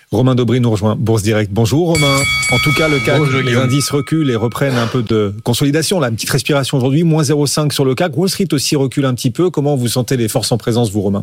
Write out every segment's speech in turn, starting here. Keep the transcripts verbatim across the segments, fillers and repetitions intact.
Romain Daubry nous rejoint, Bourse Direct. Bonjour Romain. En tout cas, le C A C, Bonjour, les indices reculent et reprennent un peu de consolidation. Là, une petite respiration aujourd'hui, moins zéro virgule cinq sur le C A C. Wall Street aussi recule un petit peu. Comment vous sentez les forces en présence, vous Romain ?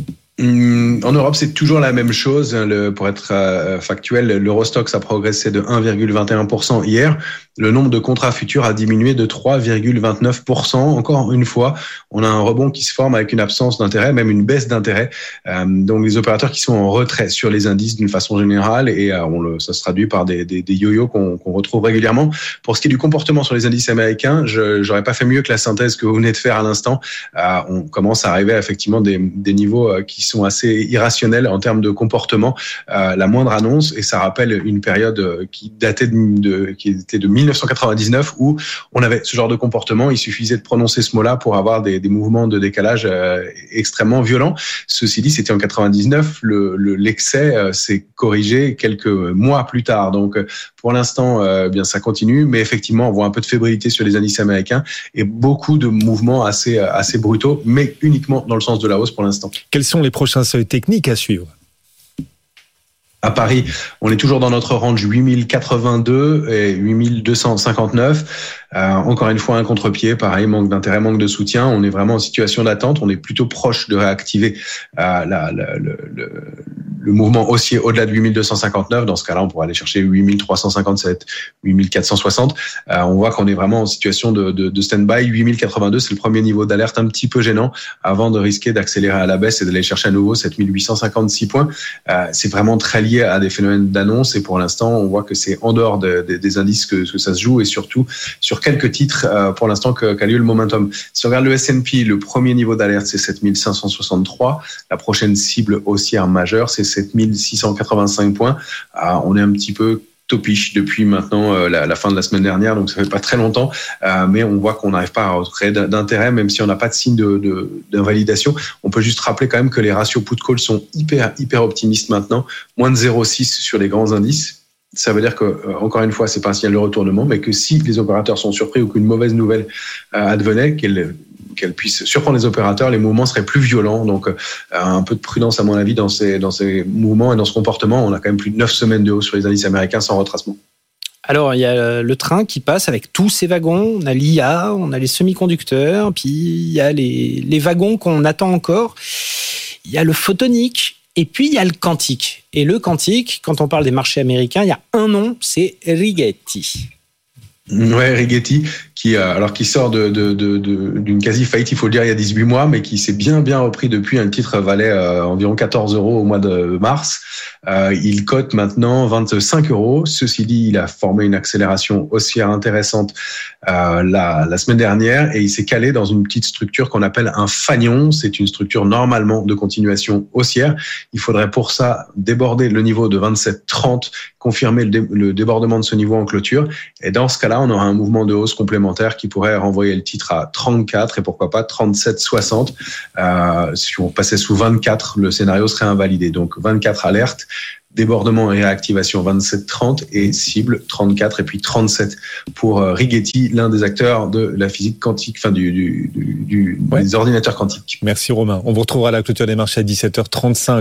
En Europe, c'est toujours la même chose. Le, pour être euh, factuel, l'Eurostoxx a progressé de un virgule vingt et un pour cent hier. Le nombre de contrats futurs a diminué de trois virgule vingt-neuf pour cent. Encore une fois, on a un rebond qui se forme avec une absence d'intérêt, même une baisse d'intérêt. Euh, donc, les opérateurs qui sont en retrait sur les indices d'une façon générale, et euh, on le, ça se traduit par des, des, des yo-yo qu'on, qu'on retrouve régulièrement. Pour ce qui est du comportement sur les indices américains, je j'aurais pas fait mieux que la synthèse que vous venez de faire à l'instant. Euh, on commence à arriver à effectivement des, des niveaux qui sont assez irrationnels en termes de comportement. Euh, la moindre annonce, et ça rappelle une période qui datait de, de qui était de mille neuf cent quatre-vingt-dix-neuf où on avait ce genre de comportement. Il suffisait de prononcer ce mot-là pour avoir des, des mouvements de décalage euh, extrêmement violents. Ceci dit, c'était en quatre-vingt-dix-neuf. Le, le, l'excès euh, s'est corrigé quelques mois plus tard. Donc, pour l'instant, euh, bien ça continue, mais effectivement, on voit un peu de fébrilité sur les indices américains et beaucoup de mouvements assez assez brutaux, mais uniquement dans le sens de la hausse pour l'instant. Quels sont les prochains seuils techniques à suivre ? À Paris, on est toujours dans notre range huit mille quatre-vingt-deux et huit mille deux cent cinquante-neuf. Euh, encore une fois, un contre-pied, pareil, manque d'intérêt, manque de soutien. On est vraiment en situation d'attente. On est plutôt proche de réactiver euh, la, la, le, le, le mouvement haussier au-delà de huit mille deux cent cinquante-neuf. Dans ce cas-là, on pourrait aller chercher huit mille trois cent cinquante-sept, huit mille quatre cent soixante. Euh, on voit qu'on est vraiment en situation de, de, de stand-by. huit mille quatre-vingt-deux, c'est le premier niveau d'alerte un petit peu gênant avant de risquer d'accélérer à la baisse et d'aller chercher à nouveau sept mille huit cent cinquante-six points. Euh, c'est vraiment très lié à des phénomènes d'annonce et pour l'instant, on voit que c'est en dehors de, de, des indices que, que ça se joue et surtout sur quelques titres euh, pour l'instant que, qu'a lieu le momentum. Si on regarde le S and P, le premier niveau d'alerte, c'est sept mille cinq cent soixante-trois. La prochaine cible haussière majeure, c'est sept mille six cent quatre-vingt-cinq points. Euh, on est un petit peu topiche depuis maintenant euh, la, la fin de la semaine dernière, donc ça fait pas très longtemps, euh, mais on voit qu'on n'arrive pas à créer d'intérêt, même si on n'a pas de signe de, de, d'invalidation. On peut juste rappeler quand même que les ratios put-call sont hyper, hyper optimistes maintenant, moins de zéro virgule six sur les grands indices. Ça veut dire que, euh, encore une fois, c'est pas un signal de retournement, mais que si les opérateurs sont surpris ou qu'une mauvaise nouvelle euh, advenait, qu'elle, qu'elle puisse surprendre les opérateurs, les mouvements seraient plus violents. Donc, euh, un peu de prudence, à mon avis, dans ces, dans ces mouvements et dans ce comportement. On a quand même plus de neuf semaines de hausse sur les indices américains sans retracement. Alors, il y a le train qui passe avec tous ces wagons. On a l'I A, on a les semi-conducteurs, puis il y a les, les wagons qu'on attend encore. Il y a le photonique. Et puis, il y a le quantique. Et le quantique, quand on parle des marchés américains, il y a un nom, c'est Rigetti. Ouais, Rigetti, qui alors qui sort de, de, de, de d'une quasi faillite, il faut le dire, il y a dix-huit mois, mais qui s'est bien bien repris depuis. Un titre valait euh, environ quatorze euros au mois de mars. Euh, il cote maintenant vingt-cinq euros. Ceci dit, il a formé une accélération haussière intéressante euh, la, la semaine dernière et il s'est calé dans une petite structure qu'on appelle un fanion. C'est une structure normalement de continuation haussière. Il faudrait pour ça déborder le niveau de vingt-sept trente, confirmer le, dé, le débordement de ce niveau en clôture. Et dans ce cas-là, on aura un mouvement de hausse complémentaire qui pourrait renvoyer le titre à trente-quatre et pourquoi pas trente-sept soixante. Euh, si on passait sous vingt-quatre, le scénario serait invalidé. Donc vingt-quatre alerte, débordement et réactivation vingt-sept trente et cible trente-quatre et puis trente-sept pour Rigetti, l'un des acteurs de la physique quantique, enfin du, du, du, du ouais. des ordinateurs quantiques. Merci Romain. On vous retrouvera à la clôture des marchés à dix-sept heures trente-cinq.